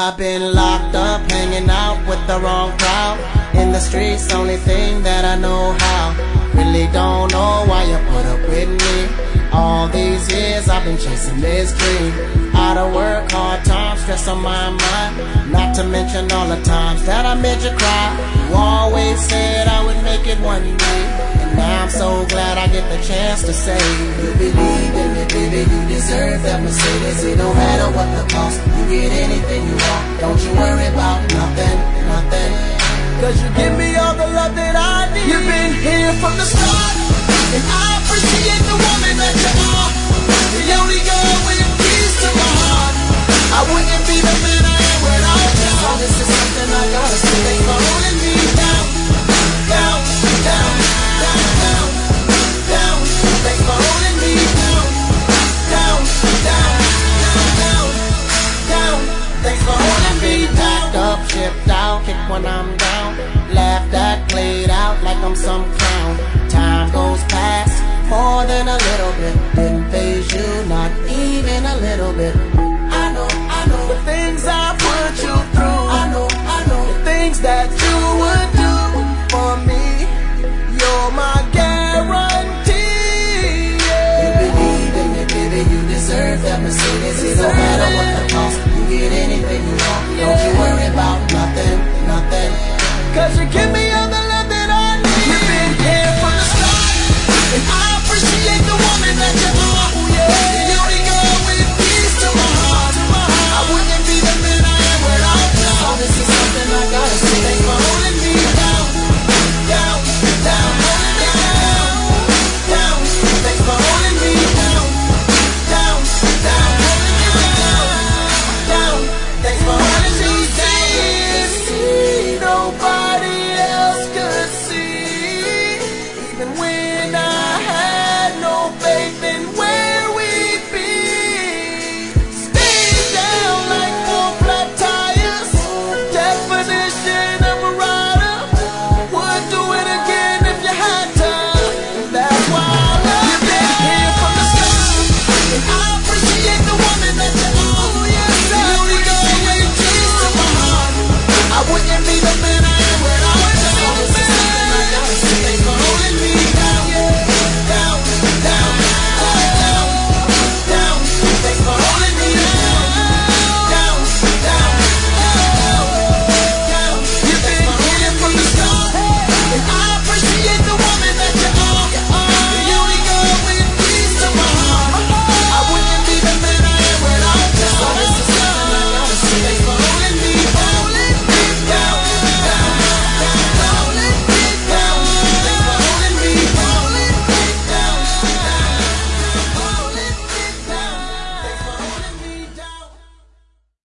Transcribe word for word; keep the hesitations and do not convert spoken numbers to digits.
I've been locked up, hanging out with the wrong crowd. In the streets, only thing that I know how. Really don't know why you put up with me. All these years I've been chasing this dream. Out of work, hard times, stress on my mind. Not to mention all the times that I made you cry. You always said I would make it one day, and now I'm so glad I get the chance to say, you believe in me, baby, you deserve that Mercedes. It don't matter what the cost, you get anything you want. Don't you worry about nothing, nothing, cause you give me all the love that I need. You've been here from the start, and I appreciate the woman that you are. The only girl with keys to my heart. I wouldn't be the man I am without you. So this is something I gotta say. Thanks for holding me down, down, down, down, down, down. Thanks for holding me down, down, down, down, down, down. Thanks for holding me down. Packed up, shipped out, kick when I'm down. Laughed at, played out like I'm some clown. Time goes past, more than a little bit. Didn't phase you, not even a little bit. I know, I know the things I put you through. I know, I know the things that you would do for me. You're my guarantee. Yeah. You believe in me, baby, you deserve that Mercedes. It don't matter what the cost, you get anything you want. Yeah. Don't you worry about nothing, nothing, cause you give me